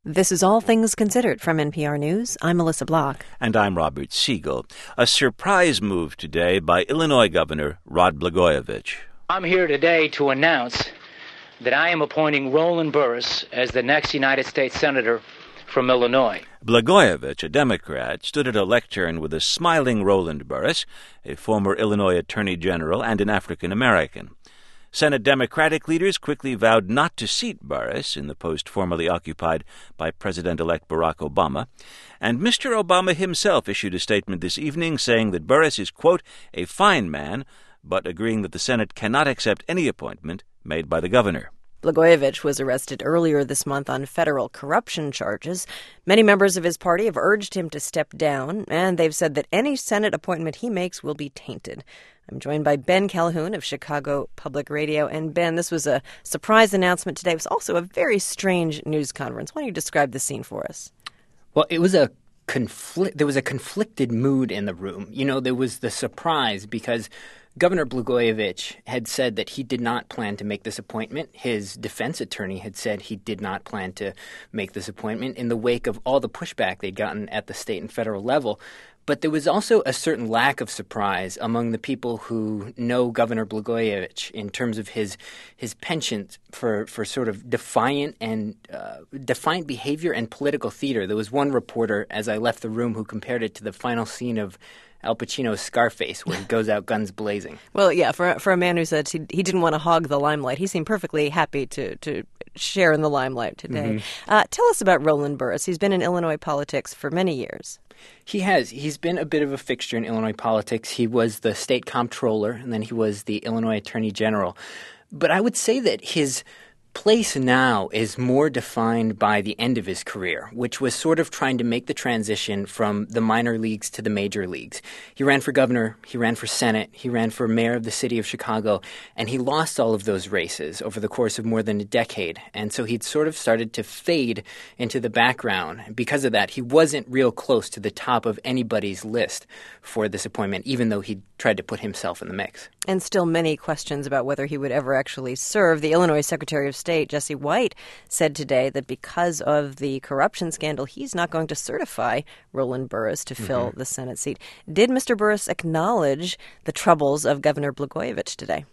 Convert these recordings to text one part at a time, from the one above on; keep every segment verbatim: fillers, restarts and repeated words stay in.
This is All Things Considered from N P R News. I'm Melissa Block. And I'm Robert Siegel. A surprise move today by Illinois Governor Rod Blagojevich. I'm here today to announce that I am appointing Roland Burris as the next United States Senator from Illinois. Blagojevich, a Democrat, stood at a lectern with a smiling Roland Burris, a former Illinois Attorney General and an African-American. Senate Democratic leaders quickly vowed not to seat Burris in the post formerly occupied by President-elect Barack Obama, and Mister Obama himself issued a statement this evening saying that Burris is, quote, a fine man, but agreeing that the Senate cannot accept any appointment made by the governor. Blagojevich was arrested earlier this month on federal corruption charges. Many members of his party have urged him to step down, and they've said that any Senate appointment he makes will be tainted. I'm joined by Ben Calhoun of Chicago Public Radio. And Ben, this was a surprise announcement today. It was also a very strange news conference. Why don't you describe the scene for us? Well, it was a conflict. There was a conflicted mood in the room. You know, there was the surprise because Governor Blagojevich had said that he did not plan to make this appointment. His defense attorney had said he did not plan to make this appointment in the wake of all the pushback they'd gotten at the state and federal level. But there was also a certain lack of surprise among the people who know Governor Blagojevich in terms of his his penchant for, for sort of defiant and uh, defiant behavior and political theater. There was one reporter, as I left the room, who compared it to the final scene of Al Pacino's Scarface, where he goes out guns blazing. Well, yeah, for for a man who said he, he didn't want to hog the limelight, he seemed perfectly happy to, to share in the limelight today. Mm-hmm. Uh, tell us about Roland Burris. He's been in Illinois politics for many years. He has. He's been a bit of a fixture in Illinois politics. He was the state comptroller, and then he was the Illinois Attorney General. But I would say that his place now is more defined by the end of his career, which was sort of trying to make the transition from the minor leagues to the major leagues. He ran for governor, he ran for Senate, he ran for mayor of the city of Chicago, and he lost all of those races over the course of more than a decade. And so he'd sort of started to fade into the background. And because of that, he wasn't real close to the top of anybody's list for this appointment, even though he tried to put himself in the mix. And still many questions about whether he would ever actually serve. The Illinois Secretary of State, Jesse White, said today that because of the corruption scandal, he's not going to certify Roland Burris to fill mm-hmm. the Senate seat. Did Mister Burris acknowledge the troubles of Governor Blagojevich today?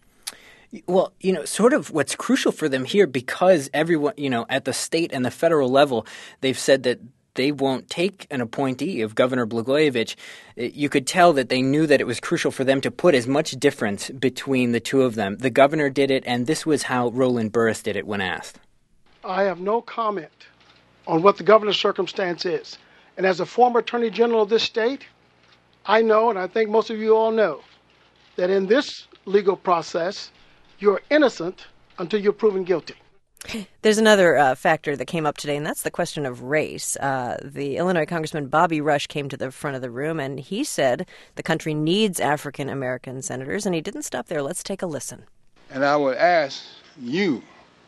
Well, you know, sort of what's crucial for them here, because everyone, you know, at the state and the federal level, they've said that they won't take an appointee of Governor Blagojevich. You could tell that they knew that it was crucial for them to put as much difference between the two of them. The governor did it, and this was how Roland Burris did it when asked. I have no comment on what the governor's circumstance is. And as a former attorney general of this state, I know, and I think most of you all know, that in this legal process, you're innocent until you're proven guilty. There's another uh, factor that came up today, and that's the question of race. Uh, the Illinois Congressman Bobby Rush came to the front of the room, and he said the country needs African-American senators, and he didn't stop there. Let's take a listen. And I would ask you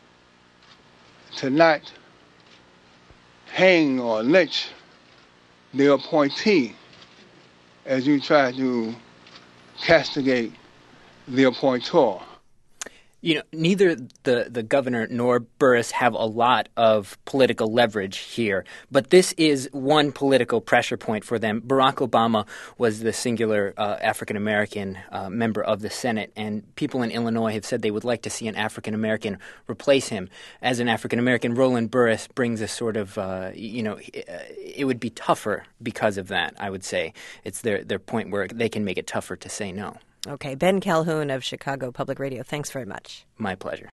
to not hang or lynch the appointee as you try to castigate the appointor. You know, neither the, the governor nor Burris have a lot of political leverage here, but this is one political pressure point for them. Barack Obama was the singular uh, African-American uh, member of the Senate, and people in Illinois have said they would like to see an African-American replace him. As an African-American, Roland Burris brings a sort of, uh, you know, it would be tougher because of that, I would say. It's their, their point where they can make it tougher to say no. Okay, Ben Calhoun of Chicago Public Radio, thanks very much. My pleasure.